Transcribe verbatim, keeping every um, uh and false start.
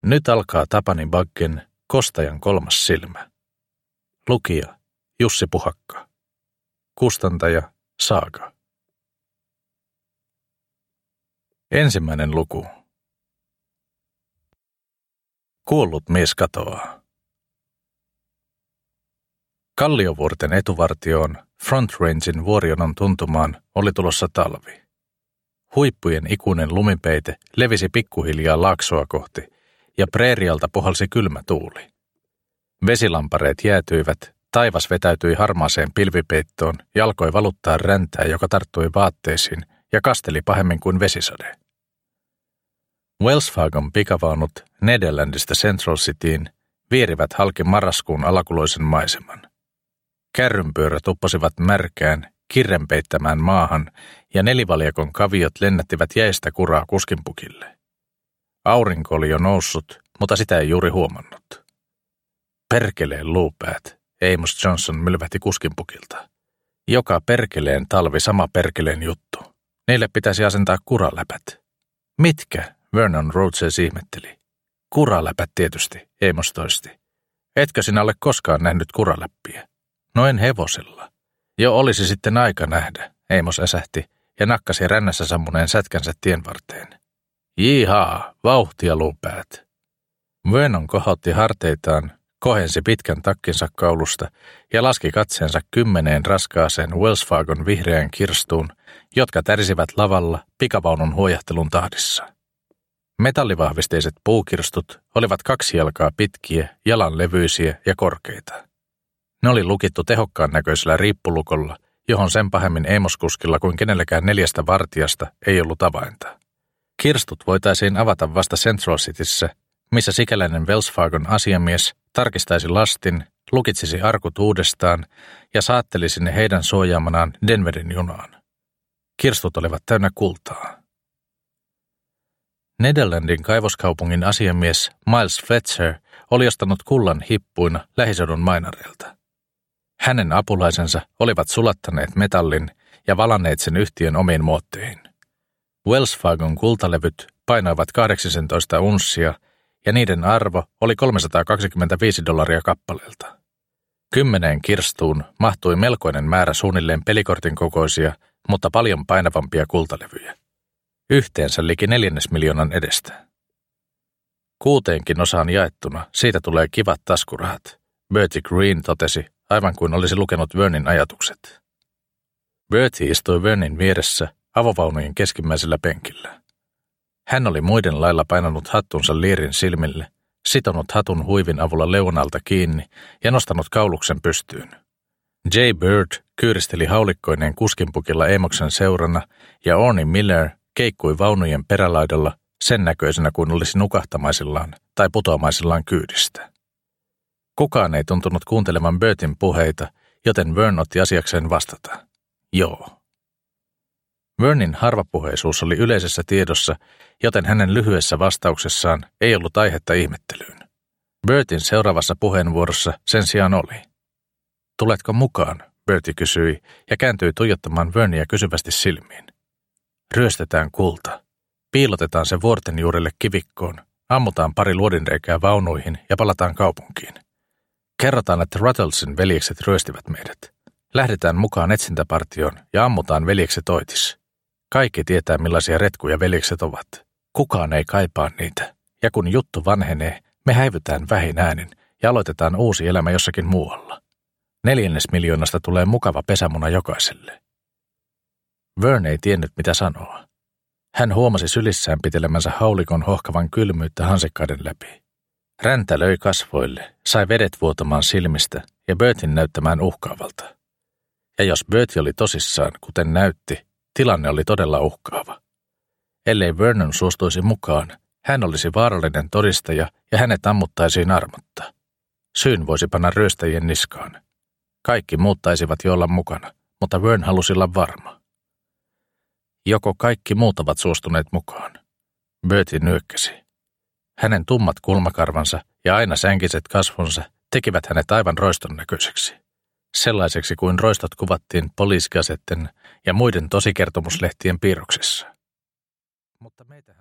Nyt alkaa Tapani Baggen Kostajan kolmas silmä. Lukija Jussi Puhakka. Kustantaja Saaga. Ensimmäinen luku. Kuollut mies katoaa. Kalliovuorten etuvartioon Front Rangein vuorionon tuntumaan oli tulossa talvi. Huippujen ikuinen lumipeite levisi pikkuhiljaa laaksoa kohti, ja preerialta puhalsi kylmä tuuli. Vesilampareet jäätyivät, taivas vetäytyi harmaaseen pilvipeittoon ja alkoi valuttaa räntää, joka tarttui vaatteisiin ja kasteli pahemmin kuin vesisade. Wells Fargon pikavaunut Nederlandista Central Cityin vierivät halki marraskuun alakuloisen maiseman. Kärrynpyörät upposivat märkään, kirrenpeittämään maahan, ja nelivaljakon kaviot lennättivät jäistä kuraa kuskinpukille. Aurinko oli jo noussut, mutta sitä ei juuri huomannut. Perkeleen luupäät, Amos Johnson mylvähti kuskinpukilta. Joka perkeleen talvi sama perkeleen juttu. Niille pitäisi asentaa kuraläpät. Mitkä? Vernon Rhodes ihmetteli. Kuraläpät tietysti, Amos toisti. Etkö sinä ole koskaan nähnyt kuraläppiä? No en hevosella. Jo olisi sitten aika nähdä, Amos äsähti ja nakkasi rännässä sammuneen sätkänsä tienvarteen. Jihaa, vauhtia luupäät. Vernon kohotti harteitaan, kohensi pitkän takkinsa kaulusta ja laski katseensa kymmeneen raskaaseen Wells Fargon vihreään kirstuun, jotka tärisivät lavalla pikavaunun huojahtelun tahdissa. Metallivahvisteiset puukirstut olivat kaksi jalkaa pitkiä, jalanlevyisiä ja korkeita. Ne oli lukittu tehokkaan näköisellä riippulukolla, johon sen pahemmin Amos-kuskilla kuin kenelläkään neljästä vartijasta ei ollut avainta. Kirstut voitaisiin avata vasta Central Cityssä, missä sikäläinen Wells Fargon asiamies tarkistaisi lastin, lukitsisi arkut uudestaan ja saattelisi ne heidän suojaamanaan Denverin junaan. Kirstut olivat täynnä kultaa. Nederlandin kaivoskaupungin asiamies Miles Fletcher oli ostanut kullan hippuina lähiseudun mainareilta. Hänen apulaisensa olivat sulattaneet metallin ja valanneet sen yhtiön omiin muotteihin. Wells Fargon kultalevyt painoivat kahdeksantoista unssia ja niiden arvo oli kolmesataakaksikymmentäviisi dollaria kappaleelta. Kymmeneen kirstuun mahtui melkoinen määrä suunnilleen pelikortin kokoisia, mutta paljon painavampia kultalevyjä. Yhteensä liki neljännesmiljoonan edestä. Kuuteenkin osaan jaettuna siitä tulee kivat taskurahat, Bertie Green totesi, aivan kuin olisi lukenut Vernin ajatukset. Bertie istui Vernin vieressä avovaunujen keskimmäisellä penkillä. Hän oli muiden lailla painanut hattunsa liirin silmille, sitonut hatun huivin avulla leunalta kiinni ja nostanut kauluksen pystyyn. Jay Bird kyyristeli haulikkoineen kuskinpukilla Amoksen seurana ja Orny Miller keikkui vaunujen perälaidalla sen näköisenä kuin olisi nukahtamaisillaan tai putoamaisillaan kyydistä. Kukaan ei tuntunut kuuntelevan Bertin puheita, joten Vern otti asiakseen vastata. Joo. Vernin harvapuheisuus oli yleisessä tiedossa, joten hänen lyhyessä vastauksessaan ei ollut aihetta ihmettelyyn. Bertin seuraavassa puheenvuorossa sen sijaan oli. Tuletko mukaan? Bertie kysyi ja kääntyi tuijottamaan Vernia kysyvästi silmiin. Ryöstetään kulta. Piilotetaan se vuorten juurelle kivikkoon, ammutaan pari luodinreikää vaunuihin ja palataan kaupunkiin. Kerrotaan, että Ruttlesin veljekset ryöstivät meidät. Lähdetään mukaan etsintäpartioon ja ammutaan veljekset Oitis. Kaikki tietää, millaisia retkuja veljekset ovat. Kukaan ei kaipaa niitä. Ja kun juttu vanhenee, me häivytään vähin äänin ja aloitetaan uusi elämä jossakin muualla. Neljännesmiljoonasta tulee mukava pesämuna jokaiselle. Vern ei tiennyt, mitä sanoa. Hän huomasi sylissään pitelemänsä haulikon hohkavan kylmyyttä hansikkaiden läpi. Räntä löi kasvoille, sai vedet vuotamaan silmistä ja Bertin näyttämään uhkaavalta. Ja jos Bertie oli tosissaan, kuten näytti, tilanne oli todella uhkaava. Ellei Vernon suostuisi mukaan, hän olisi vaarallinen todistaja ja hänet ammuttaisiin armotta. Syyn voisi panna ryöstäjien niskaan. Kaikki muuttaisivat jo olla mukana, mutta Vern halusi olla varma. Joko kaikki muut ovat suostuneet mukaan? Bertie nyökkäsi. Hänen tummat kulmakarvansa ja aina sänkiset kasvonsa tekivät hänet aivan roiston näköiseksi. Sellaiseksi kuin roistot kuvattiin Police Gazetten ja muiden tosikertomuslehtien piirroksissa. Mutta meitä